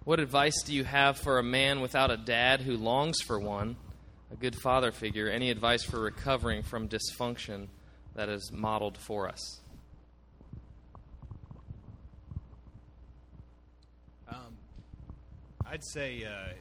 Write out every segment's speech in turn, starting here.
What advice do you have for a man without a dad who longs for one, a good father figure? Any advice for recovering from dysfunction that is modeled for us? I'd say,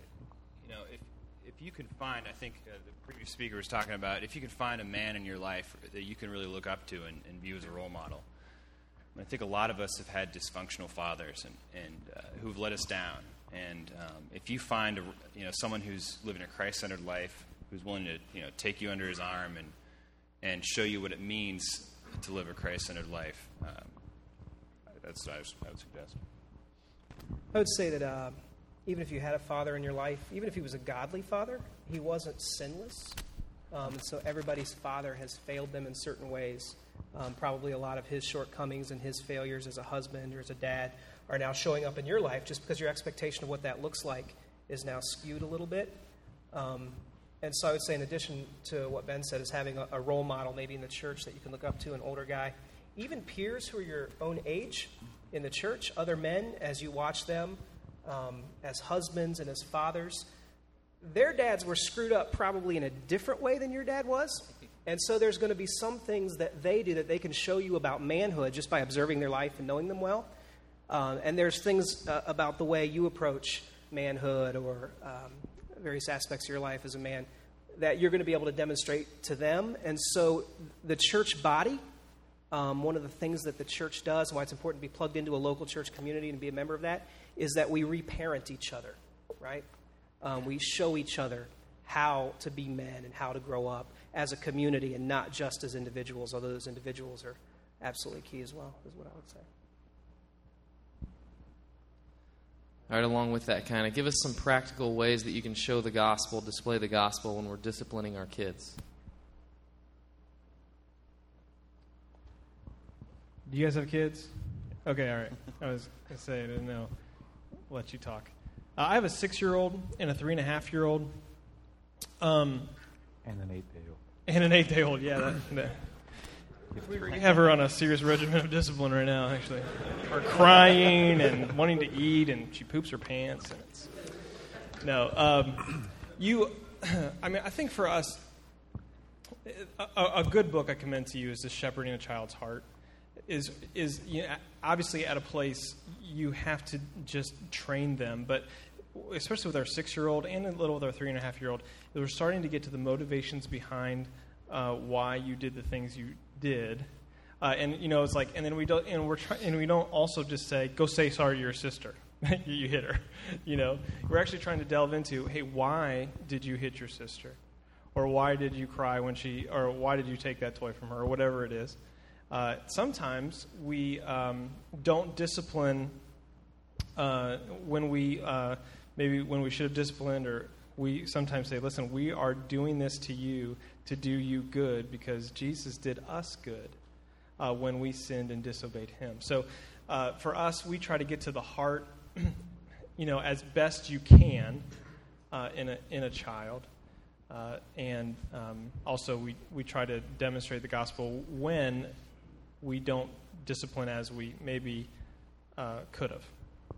if you can find, I think the previous speaker was talking about, if you can find a man in your life that you can really look up to and view as a role model. I think a lot of us have had dysfunctional fathers and who've let us down. And if you find someone who's living a Christ-centered life, who's willing to take you under his arm and show you what it means to live a Christ-centered life, that's what I would suggest. I would say that even if you had a father in your life, even if he was a godly father, he wasn't sinless. So everybody's father has failed them in certain ways. Probably a lot of his shortcomings and his failures as a husband or as a dad are now showing up in your life just because your expectation of what that looks like is now skewed a little bit. And so I would say, in addition to what Ben said, is having a role model maybe in the church that you can look up to, an older guy. Even peers who are your own age in the church, other men, as you watch them, as husbands and as fathers, their dads were screwed up probably in a different way than your dad was. And so there's going to be some things that they do that they can show you about manhood just by observing their life and knowing them well. And there's things about the way you approach manhood or various aspects of your life as a man that you're going to be able to demonstrate to them. And so the church body, one of the things that the church does and why it's important to be plugged into a local church community and be a member of that is that we reparent each other, right? We show each other how to be men and how to grow up as a community and not just as individuals, although those individuals are absolutely key as well, is what I would say. All right, along with that, kind of give us some practical ways that you can show the gospel, display the gospel when we're disciplining our kids. Do you guys have kids? Okay, all right. I was going to say, I didn't know. I'll let you talk. I have a 6-year-old and a 3.5-year-old. And an 8-day-old. And an 8-day-old, yeah. We have her on a serious regimen of discipline right now, actually. Her crying and wanting to eat, and she poops her pants. And it's I think for us, a good book I commend to you is The Shepherding a Child's Heart. Is obviously at a place you have to just train them, but especially with our 6-year-old and a little with our 3.5-year-old, we're starting to get to the motivations behind why you did the things you did, and it's like, and then we don't, and we don't also just say, go say sorry to your sister, you hit her, We're actually trying to delve into, hey, why did you hit your sister, or why did you cry or why did you take that toy from her, or whatever it is. Sometimes we don't discipline when we should have disciplined, or we sometimes say, listen, we are doing this to you to do you good because Jesus did us good when we sinned and disobeyed him. So for us, we try to get to the heart, as best you can in a child. And also we try to demonstrate the gospel when we don't discipline as we maybe could have.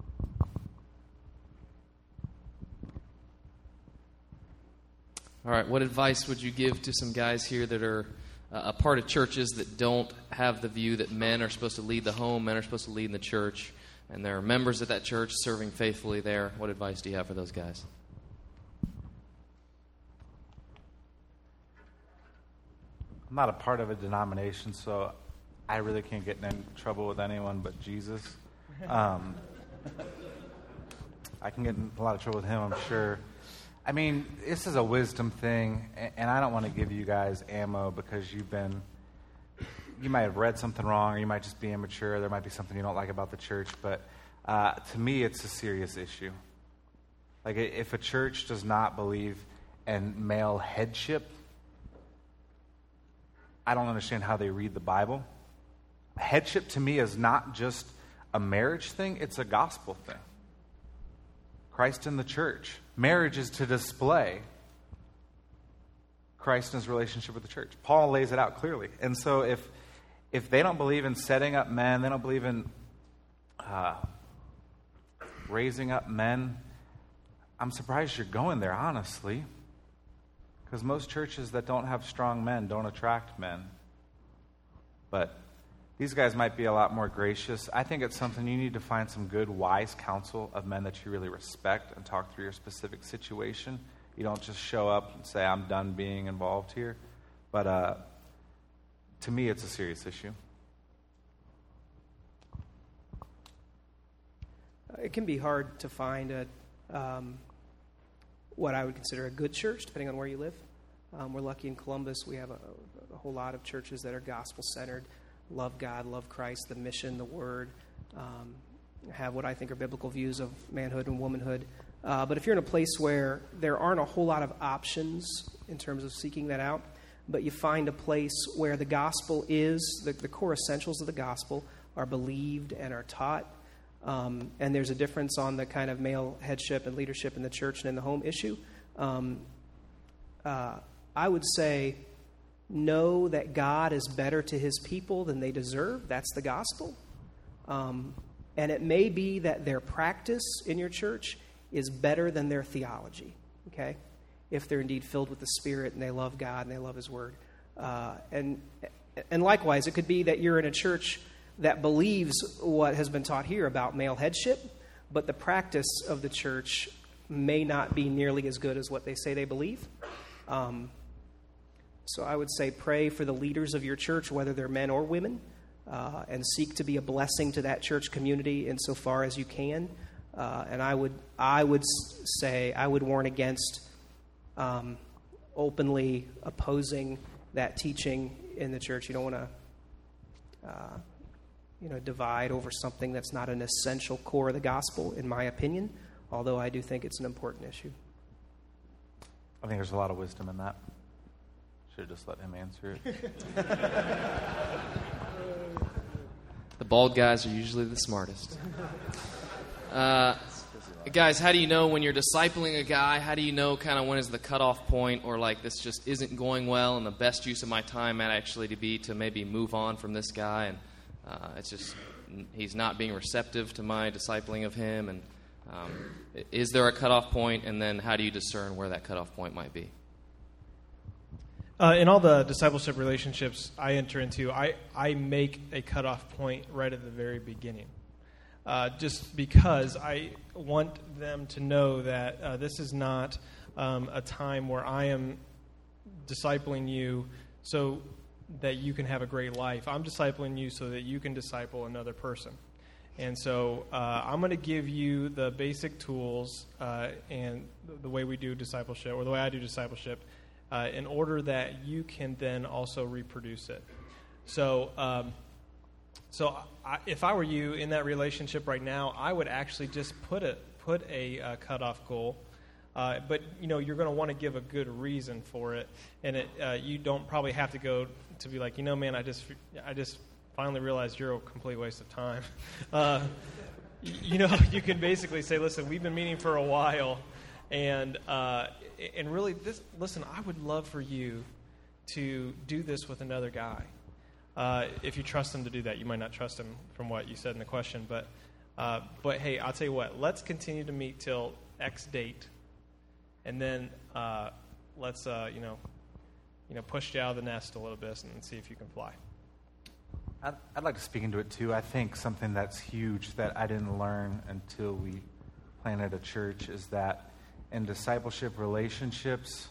All right, what advice would you give to some guys here that are a part of churches that don't have the view that men are supposed to lead the home, men are supposed to lead in the church, and there are members of that church serving faithfully there? What advice do you have for those guys? I'm not a part of a denomination, so I really can't get in trouble with anyone but Jesus. I can get in a lot of trouble with him, I'm sure. I mean, this is a wisdom thing, and I don't want to give you guys ammo because you might have read something wrong, or you might just be immature. There might be something you don't like about the church, but to me, it's a serious issue. Like, if a church does not believe in male headship, I don't understand how they read the Bible. Headship to me is not just a marriage thing, it's a gospel thing. Christ in the church. Marriage is to display Christ in his relationship with the church. Paul lays it out clearly. And so if they don't believe in setting up men, they don't believe in raising up men, I'm surprised you're going there, honestly. Because most churches that don't have strong men don't attract men. But these guys might be a lot more gracious. I think it's something you need to find some good, wise counsel of men that you really respect and talk through your specific situation. You don't just show up and say, I'm done being involved here. But to me, it's a serious issue. It can be hard to find what I would consider a good church, depending on where you live. We're lucky in Columbus. We have a whole lot of churches that are gospel-centered, love God, love Christ, the mission, the Word, have what I think are biblical views of manhood and womanhood. But if you're in a place where there aren't a whole lot of options in terms of seeking that out, but you find a place where the gospel is, the core essentials of the gospel are believed and are taught, and there's a difference on the kind of male headship and leadership in the church and in the home issue, I would say know that God is better to his people than they deserve. That's the gospel. And it may be that their practice in your church is better than their theology, okay? If they're indeed filled with the Spirit and they love God and they love his word. And likewise, it could be that you're in a church that believes what has been taught here about male headship, but the practice of the church may not be nearly as good as what they say they believe. So I would say pray for the leaders of your church, whether they're men or women, and seek to be a blessing to that church community insofar as you can. And I would say I would warn against openly opposing that teaching in the church. You don't want to divide over something that's not an essential core of the gospel, in my opinion, although I do think it's an important issue. I think there's a lot of wisdom in that. Should have just let him answer it. The bald guys are usually the smartest. Guys, how do you know when you're discipling a guy? How do you know kind of when is the cutoff point, or like this just isn't going well and the best use of my time might actually be to maybe move on from this guy, and it's just he's not being receptive to my discipling of him, and is there a cutoff point, and then how do you discern where that cutoff point might be? In all the discipleship relationships I enter into, I make a cutoff point right at the very beginning. Just because I want them to know that this is not a time where I am discipling you so that you can have a great life. I'm discipling you so that you can disciple another person. And so I'm going to give you the basic tools and the way we do discipleship, or the way I do discipleship, in order that you can then also reproduce it. So if I were you in that relationship right now, I would actually just put a cutoff goal. But you're going to want to give a good reason for it, and you don't probably have to go to be like, man, I just finally realized you're a complete waste of time. You can basically say, listen, we've been meeting for a while, and really, listen, I would love for you to do this with another guy. If you trust him to do that. You might not trust him from what you said in the question, but hey, I'll tell you what, let's continue to meet till X date, and then let's push you out of the nest a little bit and see if you can fly. I'd like to speak into it too. I think something that's huge that I didn't learn until we planted a church is that in discipleship relationships,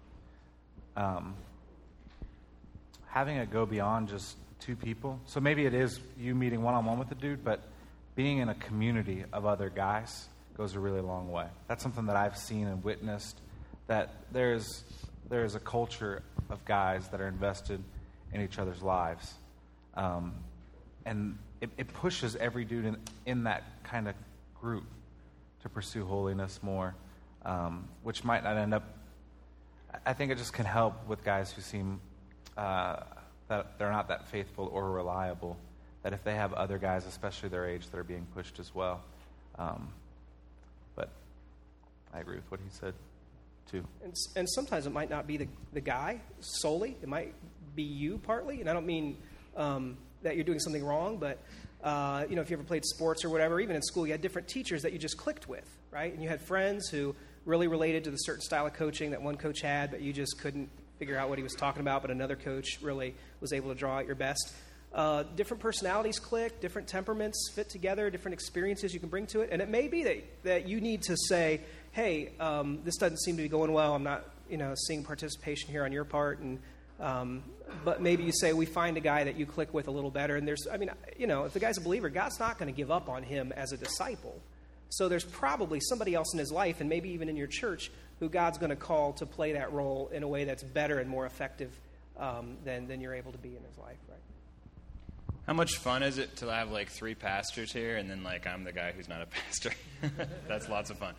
having it go beyond just two people. So maybe it is you meeting one-on-one with a dude, but being in a community of other guys goes a really long way. That's something that I've seen and witnessed, that there's a culture of guys that are invested in each other's lives. And it pushes every dude in that kind of group to pursue holiness more, which might not end up... I think it just can help with guys who seem... that they're not that faithful or reliable, that if they have other guys, especially their age, that are being pushed as well. But I agree with what he said, too. And sometimes it might not be the guy solely. It might be you partly. And I don't mean that you're doing something wrong, but if you ever played sports or whatever, even in school, you had different teachers that you just clicked with, right? And you had friends who really related to the certain style of coaching that one coach had, but you just couldn't figure out what he was talking about, but another coach really was able to draw out your best. Different personalities click, different temperaments fit together, different experiences you can bring to it. And it may be that you need to say, hey, this doesn't seem to be going well. I'm not, seeing participation here on your part. And but maybe you say, we find a guy that you click with a little better. And if the guy's a believer, God's not going to give up on him as a disciple. So there's probably somebody else in his life, and maybe even in your church, who God's going to call to play that role in a way that's better and more effective than you're able to be in his life, right? How much fun is it to have 3 pastors here, and then I'm the guy who's not a pastor? That's lots of fun.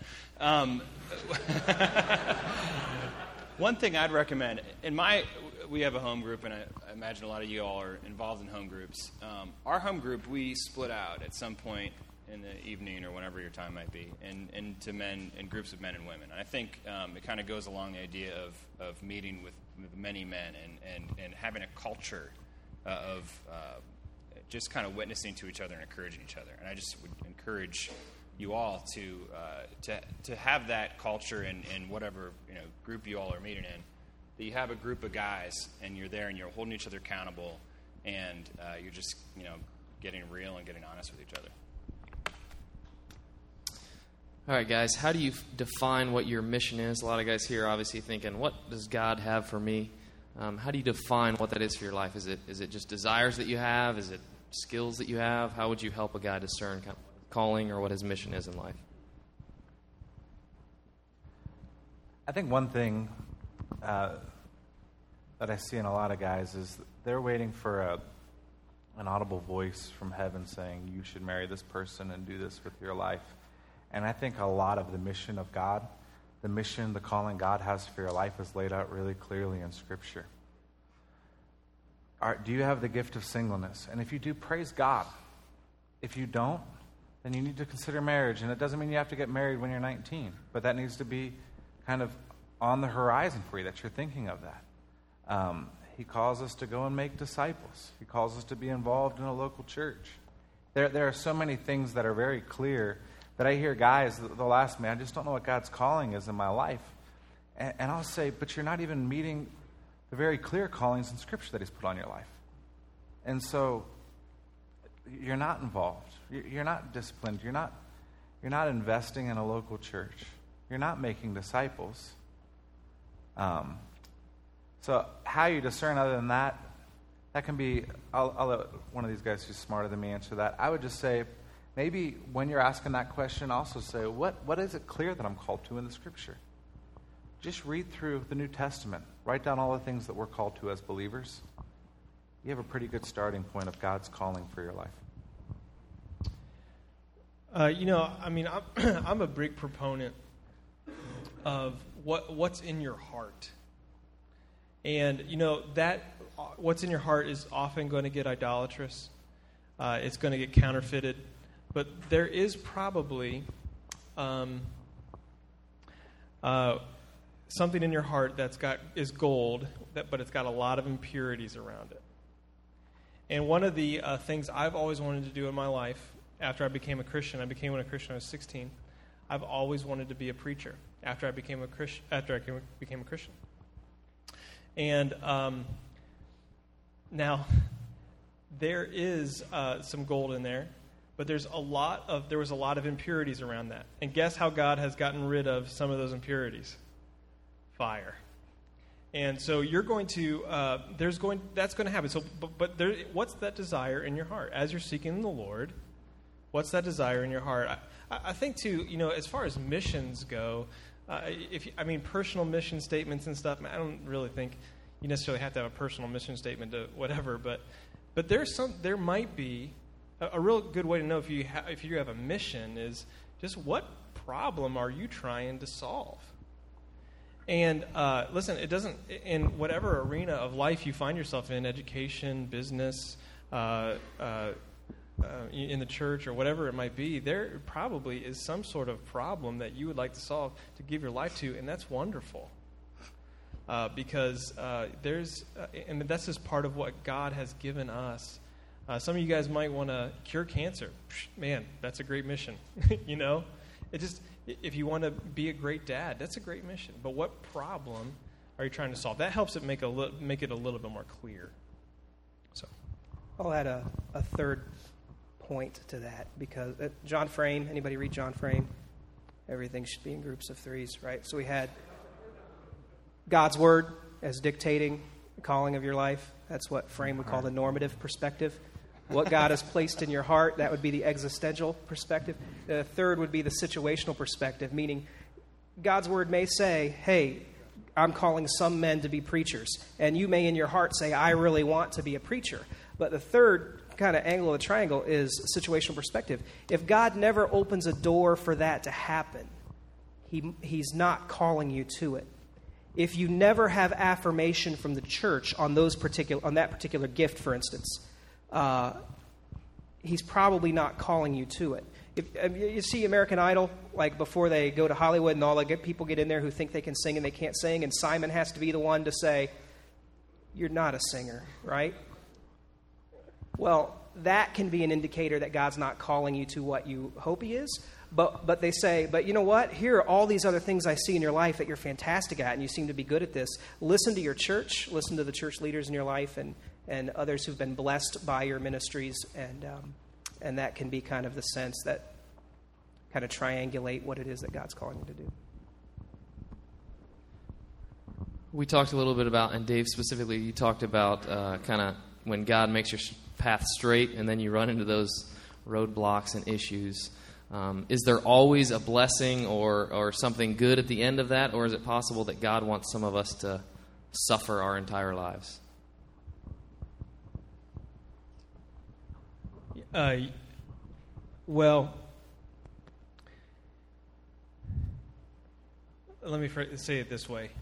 One thing I'd recommend, we have a home group, and I imagine a lot of you all are involved in home groups. Our home group, we split out at some point in the evening or whenever your time might be, and to men, in groups of men and women. And I think it kind of goes along the idea of meeting with many men and having a culture of just kind of witnessing to each other and encouraging each other. And I just would encourage you all to have that culture in whatever group you all are meeting in. That you have a group of guys and you're there and you're holding each other accountable, and you're just getting real and getting honest with each other. All right, guys, how do you define what your mission is? A lot of guys here are obviously thinking, what does God have for me? How do you define what that is for your life? Is it just desires that you have? Is it skills that you have? How would you help a guy discern kind of calling or what his mission is in life? I think one thing that I see in a lot of guys is they're waiting for an audible voice from heaven saying, you should marry this person and do this with your life. And I think a lot of the mission of God, the mission, the calling God has for your life is laid out really clearly in Scripture. Do you have the gift of singleness? And if you do, praise God. If you don't, then you need to consider marriage. And it doesn't mean you have to get married when you're 19, but that needs to be kind of on the horizon for you, that you're thinking of that. He calls us to go and make disciples. He calls us to be involved in a local church. There are so many things that are very clear that I hear guys, they'll ask me, I just don't know what God's calling is in my life. And I'll say, but you're not even meeting the very clear callings in Scripture that He's put on your life. And so you're not involved. You're not disciplined. You're not investing in a local church. You're not making disciples. So how you discern other than that can be, I'll let one of these guys who's smarter than me answer that. I would just say, maybe when you're asking that question, also say, what is it clear that I'm called to in the Scripture? Just read through the New Testament. Write down all the things that we're called to as believers. You have a pretty good starting point of God's calling for your life. I'm a big proponent of what's in your heart. And, that what's in your heart is often going to get idolatrous. It's going to get counterfeited. But there is probably something in your heart is gold, but it's got a lot of impurities around it. And one of the things I've always wanted to do in my life, after I became a Christian, I became a Christian when I was 16. I've always wanted to be a preacher. After I became a Christian, and now there is some gold in there. But there was a lot of impurities around that. And guess how God has gotten rid of some of those impurities? Fire. And so you're going to, that's going to happen. So, but what's that desire in your heart? As you're seeking the Lord, what's that desire in your heart? I think too, as far as missions go, personal mission statements and stuff, I don't really think you necessarily have to have a personal mission statement to whatever, but there might be a real good way to know if you have a mission is just what problem are you trying to solve? And listen, it doesn't, in whatever arena of life you find yourself in, education, business, in the church or whatever it might be, there probably is some sort of problem that you would like to solve to give your life to, and that's wonderful. Because and that's just part of what God has given us Some of you guys might want to cure cancer. Man, that's a great mission. You know, if you want to be a great dad, that's a great mission. But what problem are you trying to solve? That helps it make it a little bit more clear. So, I'll add a third point to that, because John Frame, anybody read John Frame? Everything should be in groups of threes, right? So we had God's Word as dictating the calling of your life. That's what Frame would call the normative perspective. What God has placed in your heart, that would be the existential perspective. The third would be the situational perspective, meaning God's Word may say, hey, I'm calling some men to be preachers. And you may in your heart say, I really want to be a preacher. But the third kind of angle of the triangle is situational perspective. If God never opens a door for that to happen, He's not calling you to it. If you never have affirmation from the church on that particular gift, for instance, He's probably not calling you to it. If you see American Idol, like before they go to Hollywood and all the people get in there who think they can sing and they can't sing, and Simon has to be the one to say, you're not a singer, right? Well, that can be an indicator that God's not calling you to what you hope He is. But they say, but you know what? Here are all these other things I see in your life that you're fantastic at, and you seem to be good at this. Listen to your church. Listen to the church leaders in your life and others who've been blessed by your ministries. And that can be kind of the sense that kind of triangulate what it is that God's calling you to do. We talked a little bit about, and Dave specifically, you talked about kind of when God makes your path straight and then you run into those roadblocks and issues. Is there always a blessing or something good at the end of that, or is it possible that God wants some of us to suffer our entire lives? Well, let me say it this way.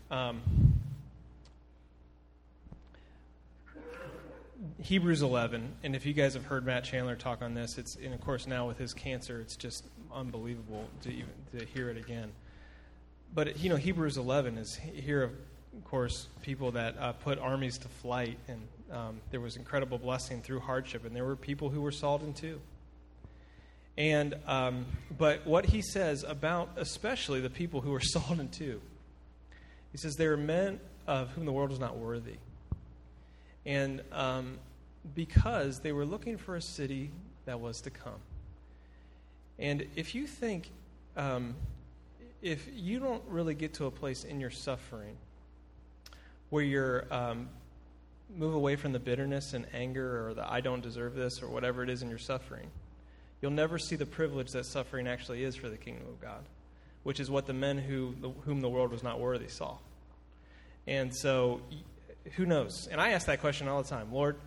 Hebrews 11, and if you guys have heard Matt Chandler talk on this, and of course now with his cancer, it's just unbelievable to hear it again. But Hebrews 11 is here, of course, people that put armies to flight, and there was incredible blessing through hardship, and there were people who were salted too. And but what he says about especially the people who were salted too, he says they are men of whom the world was not worthy. And because they were looking for a city that was to come. And if you think, if you don't really get to a place in your suffering where you're move away from the bitterness and anger or the I don't deserve this or whatever it is in your suffering, you'll never see the privilege that suffering actually is for the kingdom of God, which is what the men whom the world was not worthy saw. And so, who knows? And I ask that question all the time. Lord,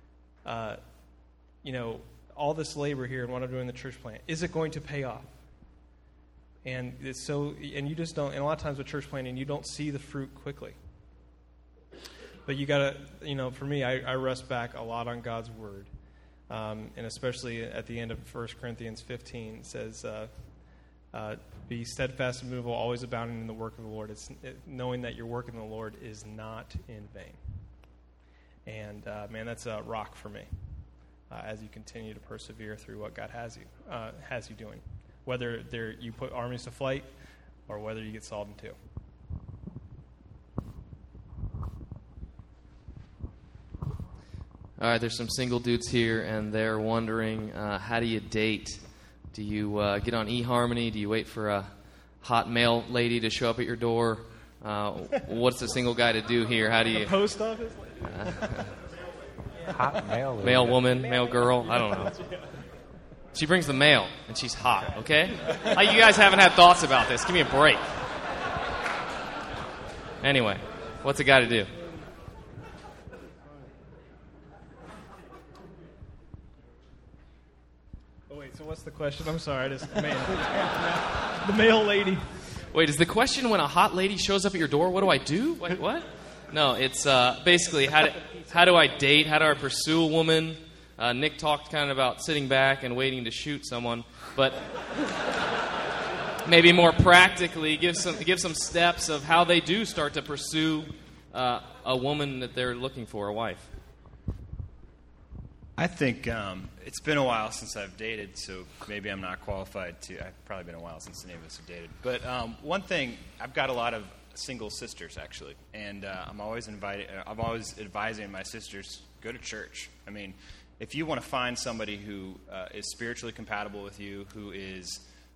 all this labor here and what I'm doing in the church plant, is it going to pay off? And it's so, and you just don't, and a lot of times with church planting, you don't see the fruit quickly. But you got to, for me, I rest back a lot on God's word. And especially at the end of 1 Corinthians 15, it says, be steadfast and immovable, always abounding in the work of the Lord. Knowing that your work in the Lord is not in vain. And, man, that's a rock for me as you continue to persevere through what God has you doing. Whether you put armies to flight or whether you get salted too. All right, there's some single dudes here, and they're wondering, how do you date? Do you get on eHarmony? Do you wait for a hot male lady to show up at your door? What's a single guy to do here? How do you... The post office? Hot male lady. Male woman, male girl, I don't know. She brings the mail, and she's hot, okay? Like, you guys haven't had thoughts about this. Give me a break. Anyway, what's a guy to do? So what's the question? I'm sorry, the male lady. Wait, is the question when a hot lady shows up at your door, what do I do? Wait, what? No, it's basically how do I date? How do I pursue a woman? Nick talked kind of about sitting back and waiting to shoot someone, but maybe more practically give some steps of how they do start to pursue a woman that they're looking for, a wife. I think it's been a while since I've dated, so maybe I'm not qualified to. I've probably been a while since any of us have dated. But one thing, I've got a lot of single sisters actually, and I'm always advising my sisters, go to church. I mean, if you want to find somebody who is spiritually compatible with you, who is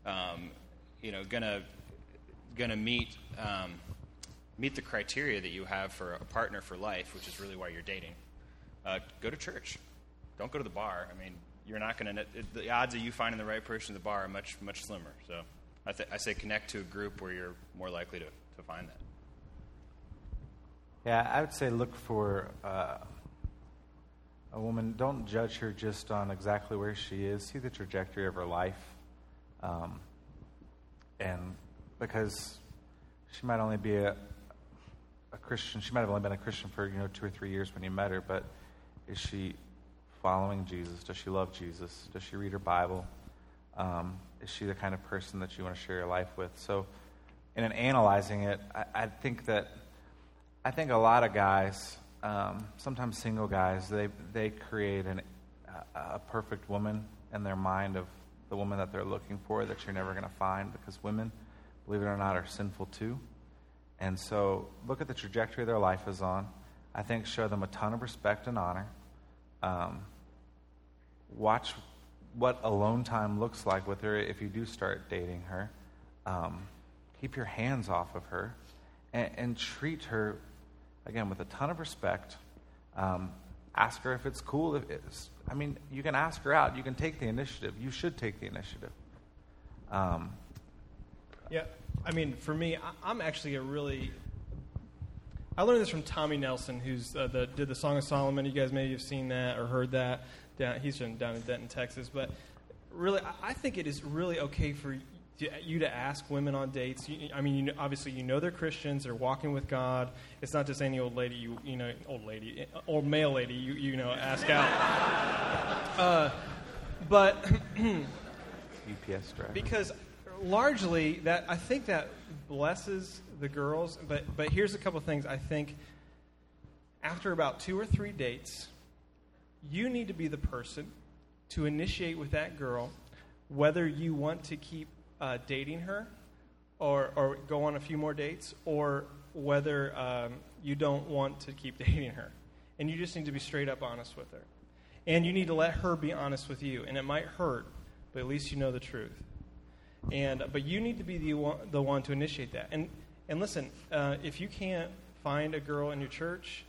gonna meet the criteria that you have for a partner for life, which is really why you're dating, go to church. Don't go to the bar. I mean, you're not going to. The odds of you finding the right person at the bar are much, much slimmer. So I say connect to a group where you're more likely to find that. Yeah, I would say look for a woman. Don't judge her just on exactly where she is. See the trajectory of her life. And because she might only be a Christian, she might have only been a Christian for 2 or 3 years when you met her, but is she following Jesus? Does she love Jesus? Does she read her Bible? Is she the kind of person that you want to share your life with? So, in analyzing it, I think a lot of guys, sometimes single guys, they create a perfect woman in their mind of the woman that they're looking for that you're never going to find, because women, believe it or not, are sinful too. And so, look at the trajectory their life is on. I think show them a ton of respect and honor. Watch what alone time looks like with her if you do start dating her. Keep your hands off of her and treat her, again, with a ton of respect. Ask her if it's cool. You can ask her out. You can take the initiative. You should take the initiative. Yeah, I mean, for me, I'm actually I learned this from Tommy Nelson, who's did the Song of Solomon. You guys maybe have seen that or heard that. He's down in Denton, Texas. But really, I think it is really okay for you to ask women on dates. Obviously, they're Christians. They're walking with God. It's not just any old lady, old male lady you ask out. But UPS driver. Because largely, I think that blesses the girls. But here's a couple things. I think after about 2 or 3 dates, you need to be the person to initiate with that girl, whether you want to keep dating her or go on a few more dates, or whether you don't want to keep dating her. And you just need to be straight up honest with her. And you need to let her be honest with you. And it might hurt, but at least you know the truth. But you need to be the one to initiate that. And listen, if you can't find a girl in your church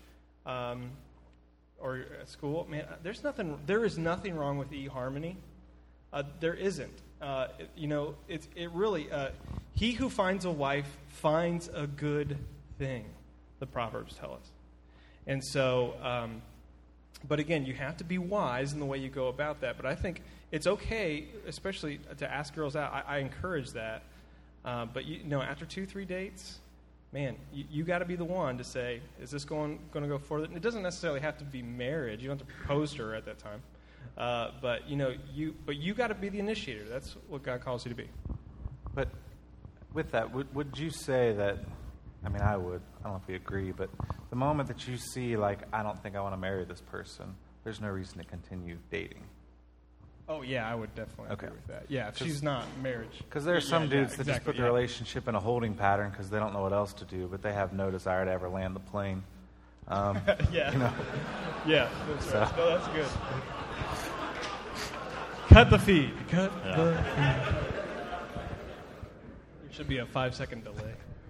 or at school, man, there is nothing wrong with eHarmony. There isn't. It really, he who finds a wife finds a good thing, the Proverbs tell us. And so, but again, you have to be wise in the way you go about that. But I think it's okay, especially to ask girls out. I encourage that. But after 2-3 dates, man, you got to be the one to say, is this going to go further? And it doesn't necessarily have to be marriage. You don't have to propose to her at that time. But you got to be the initiator. That's what God calls you to be. But with that, would you say that? I would. I don't know if we agree, but the moment that you see, I don't think I want to marry this person, there's no reason to continue dating. Oh, yeah, I would definitely agree with that. Yeah, if she's not marriage. Because there are some dudes that just put the relationship in a holding pattern because they don't know what else to do, but they have no desire to ever land the plane. Yeah. Yeah, that's right. No, that's good. Cut the feed. The feed. There should be a 5-second delay.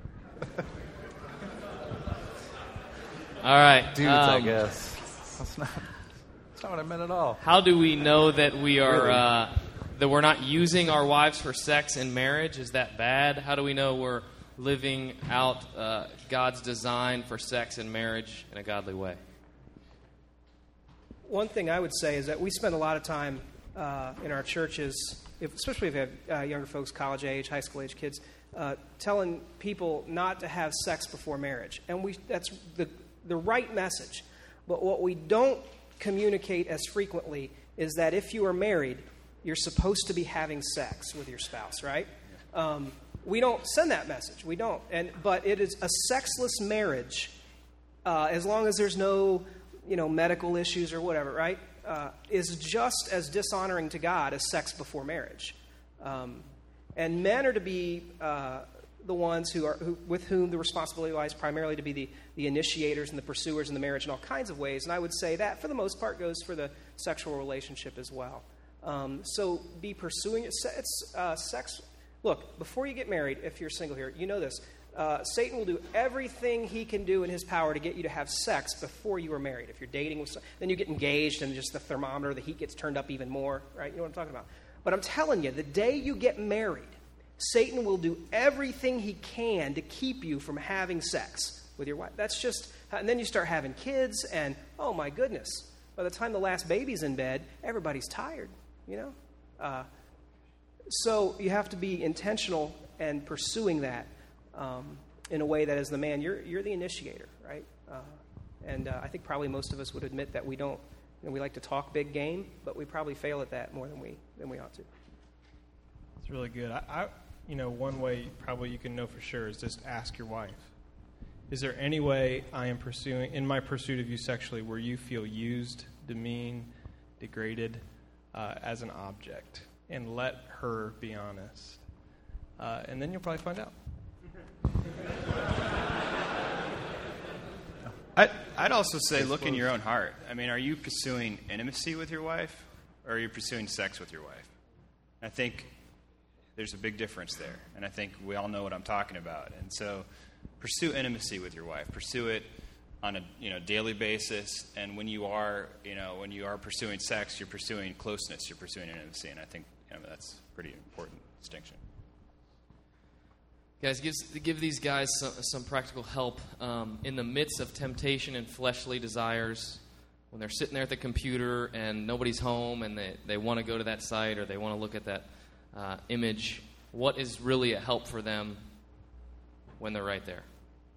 All right. Dudes, I guess. That's not what I meant at all. How do we know that we are that we're not using our wives for sex in marriage? Is that bad? How do we know we're living out God's design for sex and marriage in a godly way? One thing I would say is that we spend a lot of time in our churches, especially if we have younger folks, college age, high school age kids, telling people not to have sex before marriage. And that's the right message. But what we don't communicate as frequently is that if you are married, you're supposed to be having sex with your spouse, right? We don't send that message. We don't. But it is a sexless marriage as long as there's no medical issues or whatever, right? is just as dishonoring to God as sex before marriage. And men are to be the ones with whom the responsibility lies primarily to be the initiators and the pursuers in the marriage in all kinds of ways. And I would say that, for the most part, goes for the sexual relationship as well. So be pursuing it. Sex. Look, before you get married, if you're single here, you know this. Satan will do everything he can do in his power to get you to have sex before you are married. If you're dating, then you get engaged and just the thermometer, the heat gets turned up even more, right? You know what I'm talking about. But I'm telling you, the day you get married, Satan will do everything he can to keep you from having sex with your wife. That's just, and then you start having kids, and oh my goodness, by the time the last baby's in bed, everybody's tired, you know? So you have to be intentional and pursuing that in a way that, as the man, you're the initiator, right? And I think probably most of us would admit that we don't. You know, we like to talk big game, but we probably fail at that more than we ought to. It's really good. One way probably you can know for sure is just ask your wife. Is there any way I am pursuing, in my pursuit of you sexually, where you feel used, demeaned, degraded as an object? And let her be honest. And then you'll probably find out. I'd also say look in your own heart. I mean, are you pursuing intimacy with your wife, or are you pursuing sex with your wife? I think there's a big difference there, and I think we all know what I'm talking about. And so pursue intimacy with your wife. Pursue it on a daily basis, and when you are pursuing sex, you're pursuing closeness, you're pursuing intimacy, and I think that's a pretty important distinction. Guys, give these guys some practical help in the midst of temptation and fleshly desires. When they're sitting there at the computer and nobody's home and they want to go to that site or they want to look at that image, what is really a help for them when they're right there?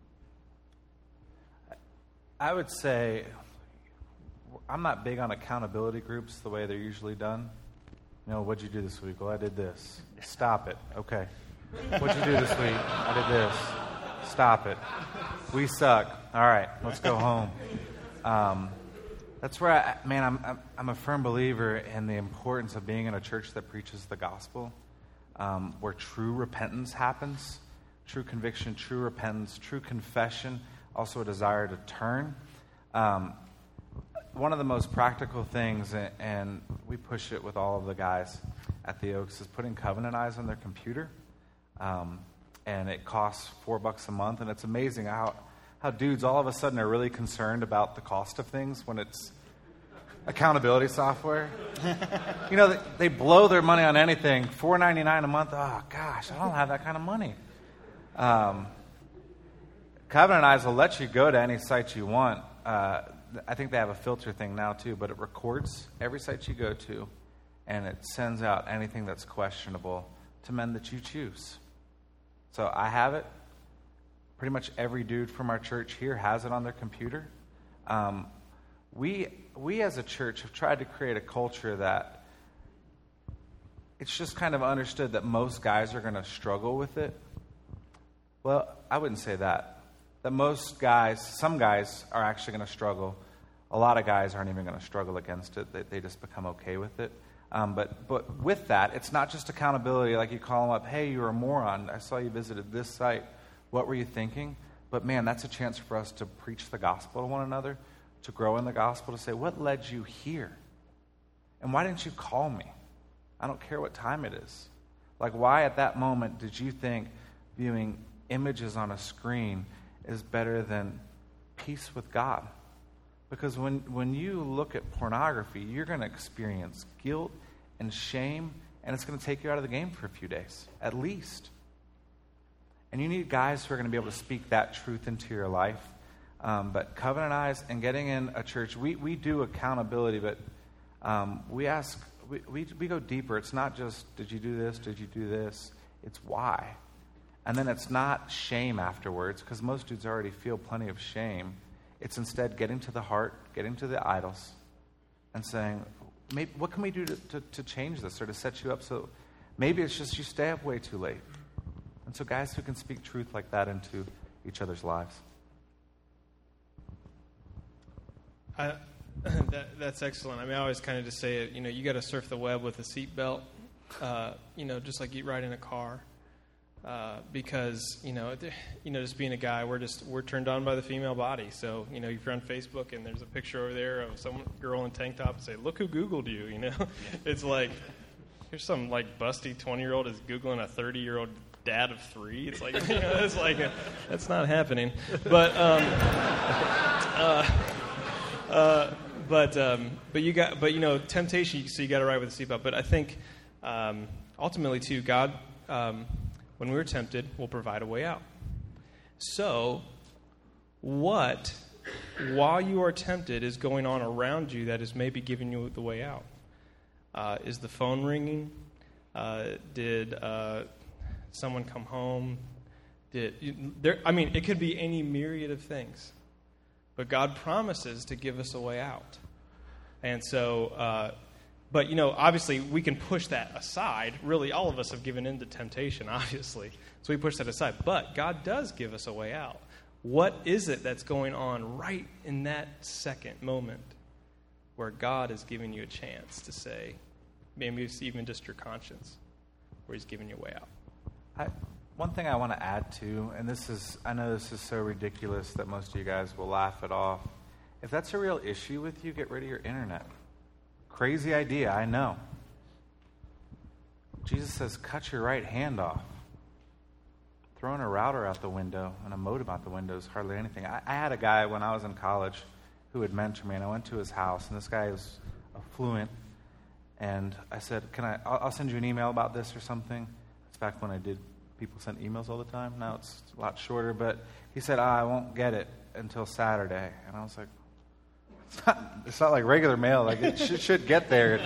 I would say I'm not big on accountability groups the way they're usually done. What'd you do this week? Well, I did this. Stop it. Okay. What'd you do this week? I did this. Stop it. We suck. All right, let's go home. That's where I'm a firm believer in the importance of being in a church that preaches the gospel, where true repentance happens, true conviction, true repentance, true confession, also a desire to turn. One of the most practical things, and we push it with all of the guys at the Oaks, is putting Covenant Eyes on their computer. And it costs $4 a month, and it's amazing how dudes all of a sudden are really concerned about the cost of things when it's accountability software. They blow their money on anything. $4.99 a month. Oh gosh, I don't have that kind of money. Covenant Eyes will let you go to any site you want. I think they have a filter thing now too, but it records every site you go to, and it sends out anything that's questionable to men that you choose. So I have it. Pretty much every dude from our church here has it on their computer. We as a church have tried to create a culture that it's just kind of understood that most guys are going to struggle with it. Well, I wouldn't say that. That most guys, some guys are actually going to struggle. A lot of guys aren't even going to struggle against it. They just become okay with it. But with that, it's not just accountability, like you call them up, hey, you're a moron. I saw you visited this site. What were you thinking? But man, that's a chance for us to preach the gospel to one another, to grow in the gospel, to say, what led you here? And why didn't you call me? I don't care what time it is. Like, why at that moment did you think viewing images on a screen is better than peace with God? Because when you look at pornography, you're going to experience guilt and shame, and it's going to take you out of the game for a few days, at least. And you need guys who are going to be able to speak that truth into your life. But Covenant Eyes and getting in a church, we do accountability, but we go deeper. It's not just, did you do this, did you do this? It's why. And then it's not shame afterwards, because most dudes already feel plenty of shame. It's instead getting to the heart, getting to the idols, and saying, maybe, what can we do to change this or to set you up so maybe it's just you stay up way too late. And so guys who can speak truth like that into each other's lives. That's excellent. I mean, I always kind of just say it, you got to surf the web with a seatbelt, just like you ride in a car. Because, just being a guy, we're turned on by the female body. So, if you're on Facebook and there's a picture over there of some girl in tank top and say, look who Googled you, It's like, here's some, busty 20-year-old is Googling a 30-year-old dad of 3. It's like, that's not happening. But, temptation, so you got to ride with the seatbelt. But I think, ultimately, too, God, when we're tempted, will provide a way out. So, what, while you are tempted, is going on around you that is maybe giving you the way out? Is the phone ringing? Did someone come home? It could be any myriad of things. But God promises to give us a way out. And so, obviously we can push that aside. Really, all of us have given in to temptation, obviously. So we push that aside. But God does give us a way out. What is it that's going on right in that second moment where God is giving you a chance to say, maybe it's even just your conscience, where he's giving you a way out? One thing I want to add to, and I know this is so ridiculous that most of you guys will laugh it off. If that's a real issue with you, get rid of your internet. Crazy idea, I know. Jesus says, cut your right hand off. Throwing a router out the window and a modem out the window is hardly anything. I had a guy when I was in college who would mentor me, and I went to his house, and this guy was affluent, and I said, I'll send you an email about this or something. It's back when people sent emails all the time. Now it's a lot shorter, but he said, I won't get it until Saturday. And I was like, it's not like regular mail. Like it should get there,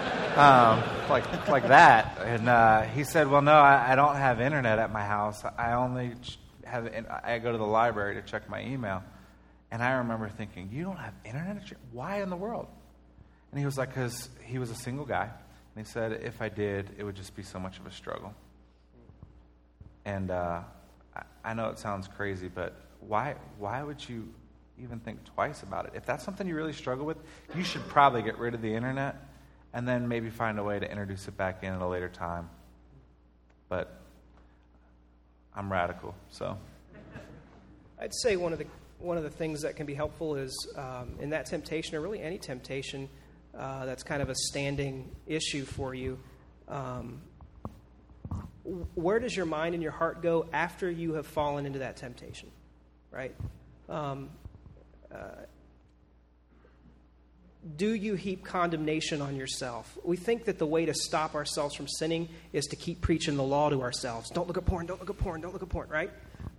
like that. And he said, well, no, I don't have internet at my house. I only I go to the library to check my email. And I remember thinking, you don't have internet? Why in the world? And he was like, because he was a single guy. And he said, if I did, it would just be so much of a struggle. And I know it sounds crazy, but why would you even think twice about it? If that's something you really struggle with, you should probably get rid of the internet and then maybe find a way to introduce it back in at a later time. But I'm radical, so. I'd say one of the things that can be helpful is in that temptation, or really any temptation that's kind of a standing issue for you, where does your mind and your heart go after you have fallen into that temptation, right? Do you heap condemnation on yourself? We think that the way to stop ourselves from sinning is to keep preaching the law to ourselves. Don't look at porn, don't look at porn, don't look at porn, right?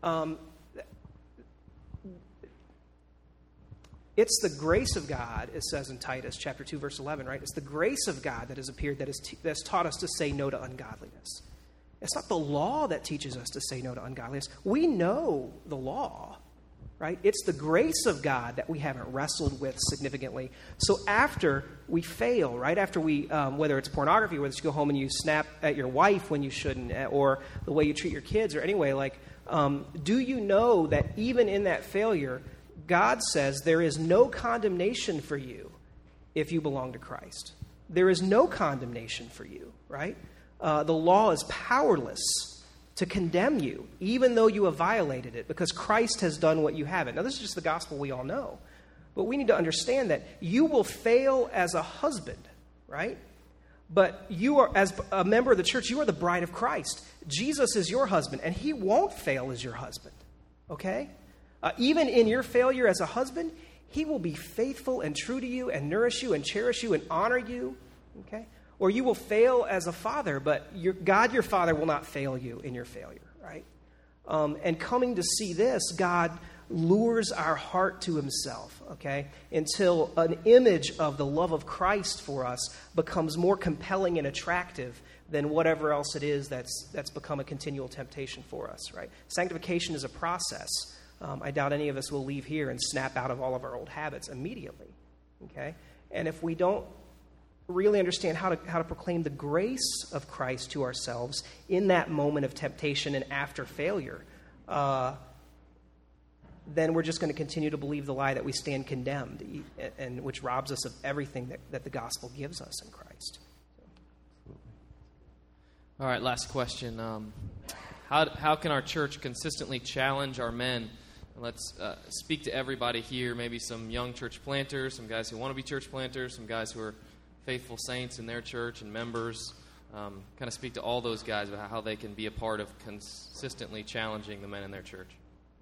It's the grace of God, it says in Titus chapter 2, verse 11, right? It's the grace of God that has appeared that's taught us to say no to ungodliness. It's not the law that teaches us to say no to ungodliness. We know the law, right? It's the grace of God that we haven't wrestled with significantly. So after we fail, right? After we, whether it's pornography, whether you go home and you snap at your wife when you shouldn't, or the way you treat your kids, or anyway, do you know that even in that failure, God says there is no condemnation for you if you belong to Christ. There is no condemnation for you, right? The law is powerless to condemn you, even though you have violated it, because Christ has done what you haven't. Now, this is just the gospel we all know. But we need to understand that you will fail as a husband, right? But you are, as a member of the church, you are the bride of Christ. Jesus is your husband, and he won't fail as your husband, okay? Even in your failure as a husband, he will be faithful and true to you and nourish you and cherish you and honor you, okay? Or you will fail as a father, but God, your Father, will not fail you in your failure, right? And coming to see this, God lures our heart to himself, okay, until an image of the love of Christ for us becomes more compelling and attractive than whatever else it is that's become a continual temptation for us, right? Sanctification is a process. I doubt any of us will leave here and snap out of all of our old habits immediately, okay? And if we don't really understand how to proclaim the grace of Christ to ourselves in that moment of temptation and after failure, then we're just going to continue to believe the lie that we stand condemned, and which robs us of everything that the gospel gives us in Christ. All right, last question. How can our church consistently challenge our men? Let's speak to everybody here, maybe some young church planters, some guys who want to be church planters, some guys who are faithful saints in their church and members. Kind of speak to all those guys about how they can be a part of consistently challenging the men in their church.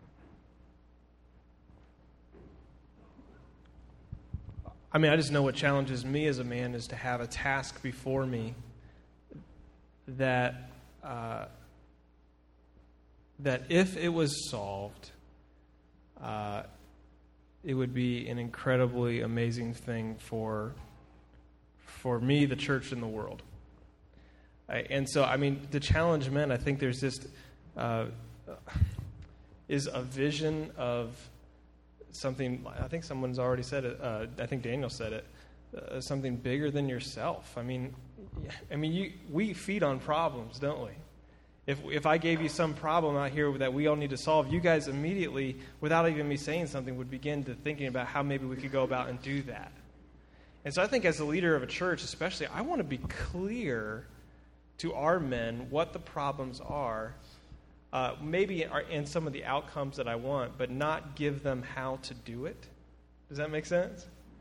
I mean, I just know what challenges me as a man is to have a task before me that if it was solved, it would be an incredibly amazing thing for me, the church, and the world. And so, I mean, to challenge men, I think there's just is a vision of something. I think someone's already said it. I think Daniel said it. Something bigger than yourself. I mean, we feed on problems, don't we? If I gave you some problem out here that we all need to solve, you guys immediately, without even me saying something, would begin to thinking about how maybe we could go about and do that. And so I think as a leader of a church, especially, I want to be clear to our men what the problems are, maybe in some of the outcomes that I want, but not give them how to do it. Does that make sense?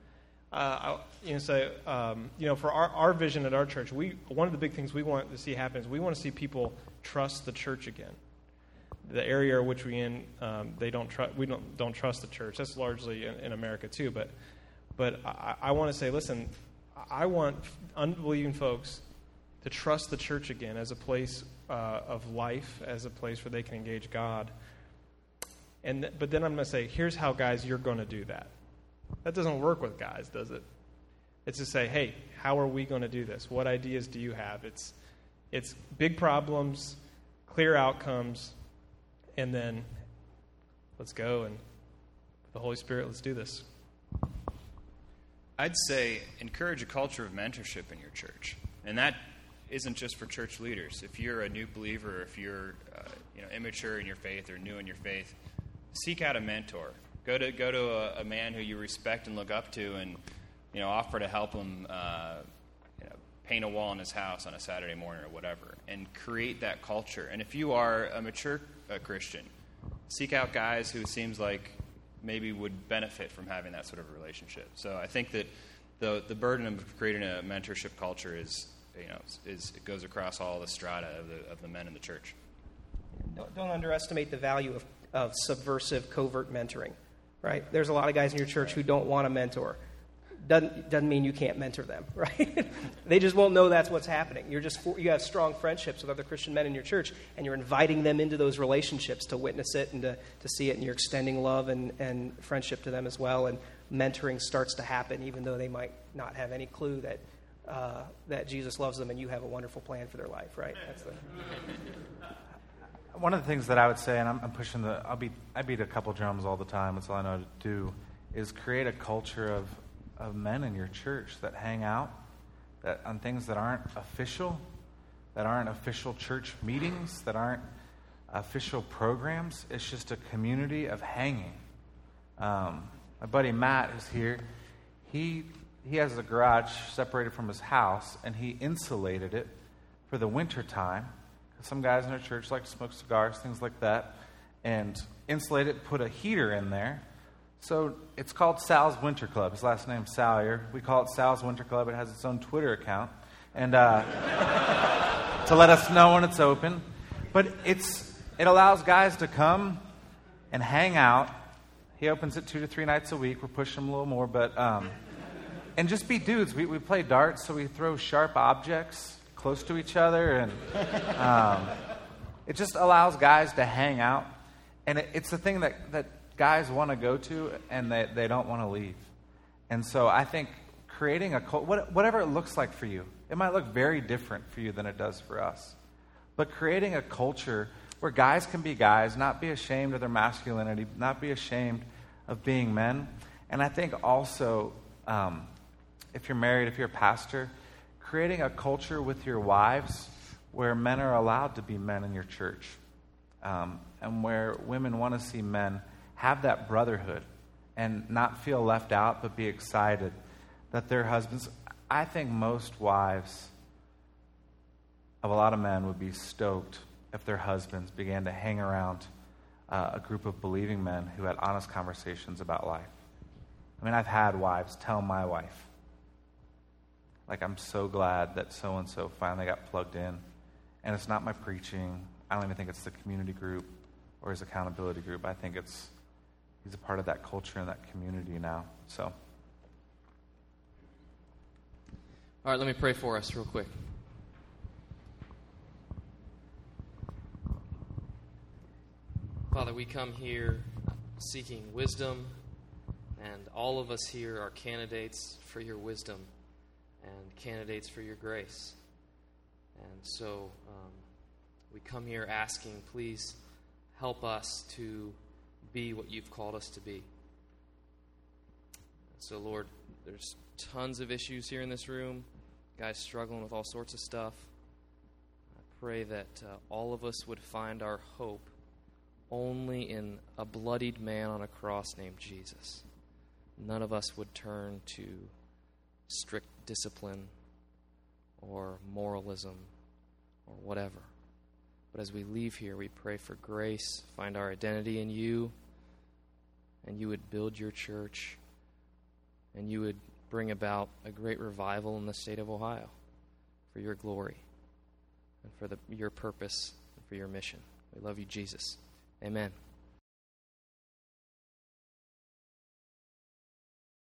For our vision at our church, one of the big things we want to see happen is we want to see people trust the church again. The area in which we don't trust the church. That's largely in America too. But I want to say, listen, I want unbelieving folks to trust the church again as a place of life, as a place where they can engage God. But then I'm going to say, here's how, guys, you're going to do that. That doesn't work with guys, does it? It's to say, hey, how are we going to do this? What ideas do you have? It's big problems, clear outcomes, and then let's go, and the Holy Spirit, let's do this. I'd say encourage a culture of mentorship in your church. And that isn't just for church leaders. If you're a new believer, if you're immature in your faith or new in your faith, seek out a mentor. Go to a man who you respect and look up to, and offer to help him paint a wall in his house on a Saturday morning or whatever, and create that culture. And if you are a mature Christian, seek out guys who it seems like maybe would benefit from having that sort of relationship. So I think that the burden of creating a mentorship culture is it goes across all the strata of the men in the church. Don't underestimate the value of subversive, covert mentoring. Right? There's a lot of guys in your church who don't want a mentor. Doesn't mean you can't mentor them, right? They just won't know that's what's happening. You have strong friendships with other Christian men in your church, and you're inviting them into those relationships to witness it and to see it, and you're extending love and friendship to them as well. And mentoring starts to happen, even though they might not have any clue that Jesus loves them and you have a wonderful plan for their life, right? One of the things that I would say, and I'm pushing I beat a couple drums all the time. That's all I know to do, is create a culture of men in your church that hang out on things that aren't official church meetings, that aren't official programs. It's just a community of hanging. My buddy Matt, who's here, he has a garage separated from his house, and he insulated it for the winter time. Some guys in our church like to smoke cigars, things like that, and insulate it, put a heater in there. So it's called Sal's Winter Club. His last name's Salyer. We call it Sal's Winter Club. It has its own Twitter account, and to let us know when it's open. But it allows guys to come and hang out. He opens it 2 to 3 nights a week. We're pushing him a little more, but and just be dudes. We play darts, so we throw sharp objects close to each other, and it just allows guys to hang out, and it's the thing that guys want to go to, and they don't want to leave. And so I think creating whatever it looks like for you, it might look very different for you than it does for us, but creating a culture where guys can be guys, not be ashamed of their masculinity, not be ashamed of being men. And I think also, if you're married, if you're a pastor, creating a culture with your wives where men are allowed to be men in your church, and where women want to see men have that brotherhood and not feel left out, but be excited that their husbands, I think most wives of a lot of men would be stoked if their husbands began to hang around a group of believing men who had honest conversations about life. I mean, I've had wives tell my wife, like, I'm so glad that so-and-so finally got plugged in. And it's not my preaching. I don't even think it's the community group or his accountability group. I think he's a part of that culture and that community now. So, All right, let me pray for us real quick. Father, we come here seeking wisdom, and all of us here are candidates for your wisdom and candidates for your grace. And so we come here asking, please help us to be what you've called us to be. So, Lord, there's tons of issues here in this room, guys struggling with all sorts of stuff. I pray that all of us would find our hope only in a bloodied man on a cross named Jesus. None of us would turn to strict discipline or moralism or whatever. But as we leave here, we pray for grace, find our identity in you, and you would build your church, and you would bring about a great revival in the state of Ohio for your glory and for your purpose and for your mission. We love you, Jesus. Amen.